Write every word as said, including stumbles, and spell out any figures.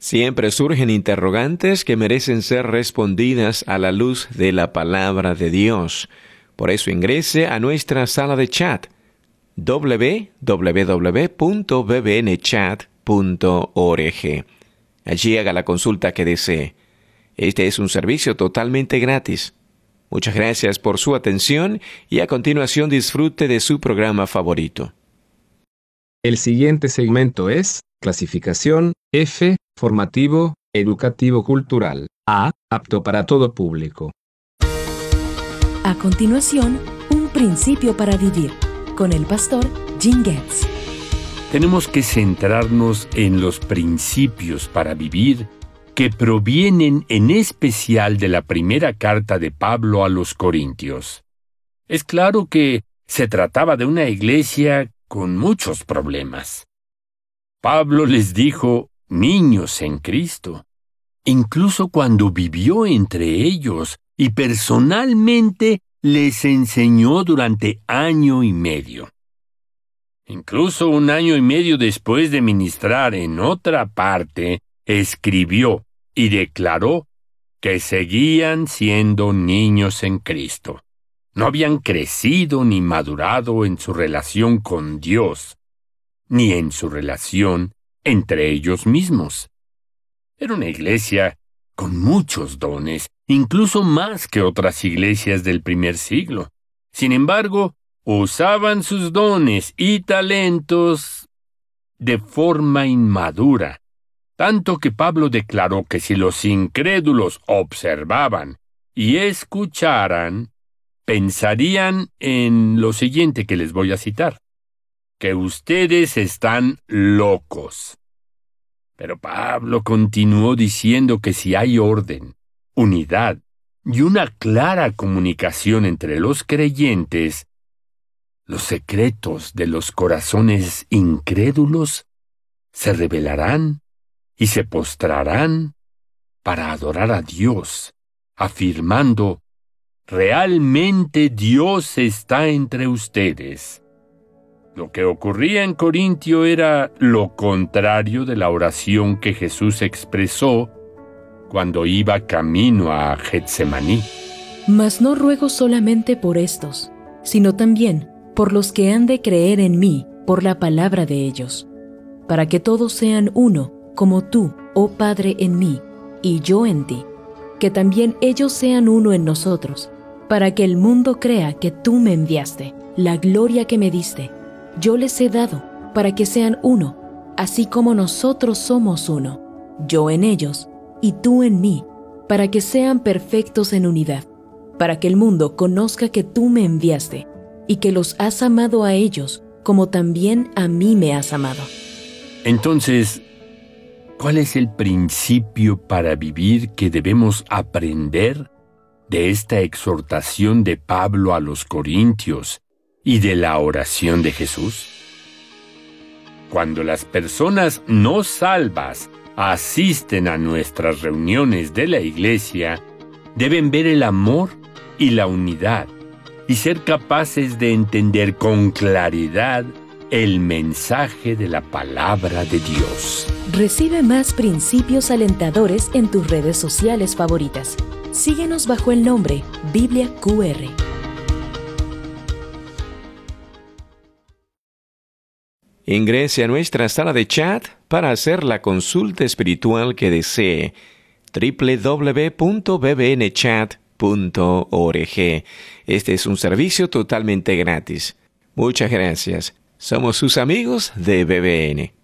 Siempre surgen interrogantes que merecen ser respondidas a la luz de la palabra de Dios. Por eso ingrese a nuestra sala de chat doble u doble u doble u punto b b n chat punto org. Allí haga la consulta que desee. Este es un servicio totalmente gratis. Muchas gracias por su atención y a continuación disfrute de su programa favorito. El siguiente segmento es clasificación F, formativo, educativo cultural, A, apto para todo público. A continuación, un principio para vivir, con el pastor Jim Getz. Tenemos que centrarnos en los principios para vivir que provienen en especial de la primera carta de Pablo a los Corintios. Es claro que se trataba de una iglesia con muchos problemas. Pablo les dijo niños en Cristo, incluso cuando vivió entre ellos y personalmente les enseñó durante año y medio. Incluso un año y medio después de ministrar en otra parte, escribió y declaró que seguían siendo niños en Cristo. No habían crecido ni madurado en su relación con Dios, ni en su relación entre ellos mismos. Era una iglesia con muchos dones, incluso más que otras iglesias del primer siglo. Sin embargo, usaban sus dones y talentos de forma inmadura, tanto que Pablo declaró que si los incrédulos observaban y escucharan, pensarían en lo siguiente que les voy a citar, que ustedes están locos. Pero Pablo continuó diciendo que si hay orden, unidad y una clara comunicación entre los creyentes, los secretos de los corazones incrédulos se revelarán y se postrarán para adorar a Dios, afirmando, realmente Dios está entre ustedes. Lo que ocurría en Corintio era lo contrario de la oración que Jesús expresó cuando iba camino a Getsemaní. Mas no ruego solamente por estos, sino también por los que han de creer en mí por la palabra de ellos, para que todos sean uno, como tú, oh Padre, en mí, y yo en ti, que también ellos sean uno en nosotros, para que el mundo crea que tú me enviaste, la gloria que me diste, yo les he dado, para que sean uno, así como nosotros somos uno, yo en ellos, y tú en mí, para que sean perfectos en unidad, para que el mundo conozca que tú me enviaste, y que los has amado a ellos, como también a mí me has amado. Entonces, ¿cuál es el principio para vivir que debemos aprender de esta exhortación de Pablo a los Corintios y de la oración de Jesús? Cuando las personas no salvas asisten a nuestras reuniones de la iglesia, deben ver el amor y la unidad y ser capaces de entender con claridad el mensaje de la palabra de Dios. Recibe más principios alentadores en tus redes sociales favoritas. Síguenos bajo el nombre Biblia Q R. Ingrese a nuestra sala de chat para hacer la consulta espiritual que desee. doble u doble u doble u punto b b n chat punto org. Este es un servicio totalmente gratis. Muchas gracias. Somos sus amigos de B B N.